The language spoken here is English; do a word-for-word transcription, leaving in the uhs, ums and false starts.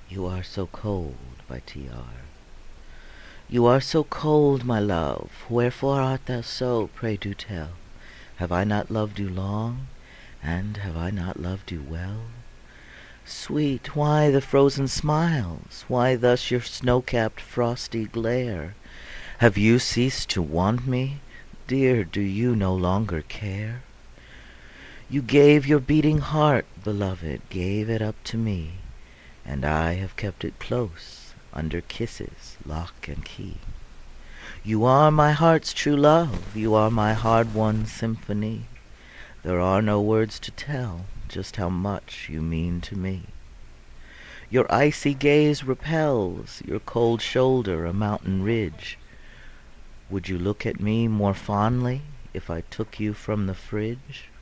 You are so cold, by T R You are so cold, my love, wherefore art thou so, pray do tell? Have I not loved you long, and have I not loved you well? Sweet, why the frozen smiles? Why thus your snow capped frosty glare? Have you ceased to want me? Dear, do you no longer care? You gave your beating heart, beloved, gave it up to me, and I have kept it close, under kisses, lock and key. You are my heart's true love, you are my hard-won symphony. There are no words to tell just how much you mean to me. Your icy gaze repels, your cold shoulder a mountain ridge. Would you look at me more fondly if I took you from the fridge?